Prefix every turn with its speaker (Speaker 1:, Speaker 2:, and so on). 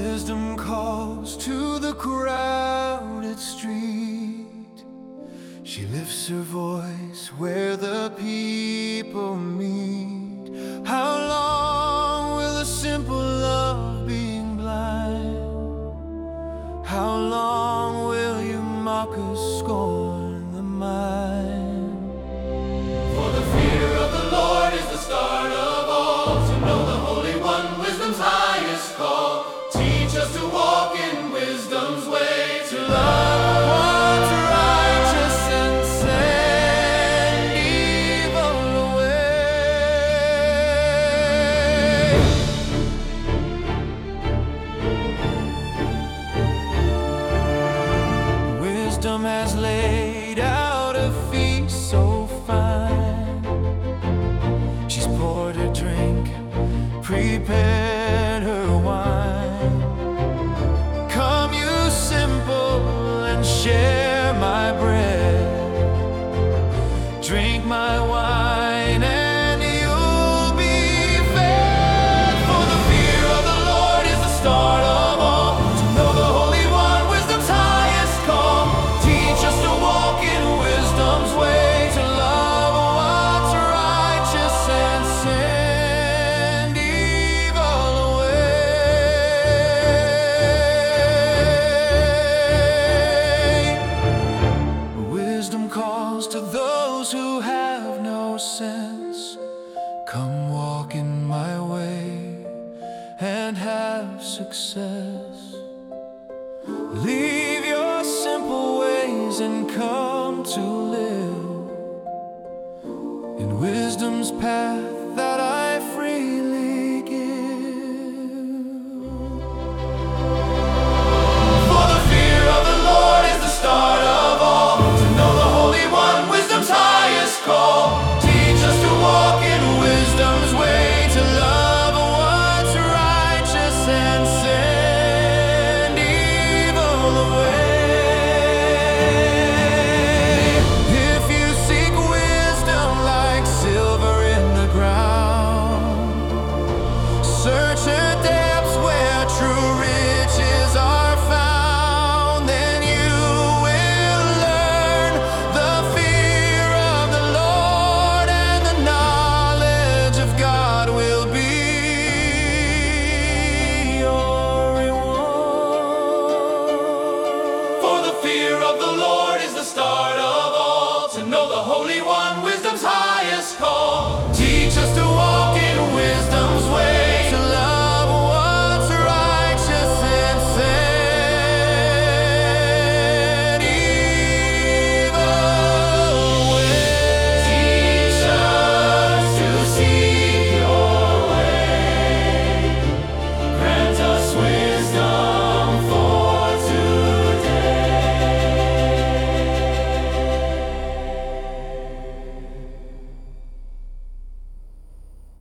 Speaker 1: Wisdom calls to the crowded street. She lifts her voice where the people meet. How long will the simple love being blind? How long will you mock us, scorn the mind?
Speaker 2: For the fear of the Lord is the start of all. To know the Holy One, wisdom's highest call. Teach us to walk in wisdom's way, to love
Speaker 1: What's righteous and send evil away. Wisdom has laid out a feast so fine. She's poured her drink, prepared her wine. Come, you simple, and share my bread. Drink my wine, and you'll be fed. For the fear of the Lord is the start of all. To know the Holy One, wisdom's highest call. Teach us to walk in wisdom's way, to love what's righteous and send evil away. Wisdom calls to those who have no sense. Come walk in my way and have success. Leave your simple ways and come to live in wisdom's path.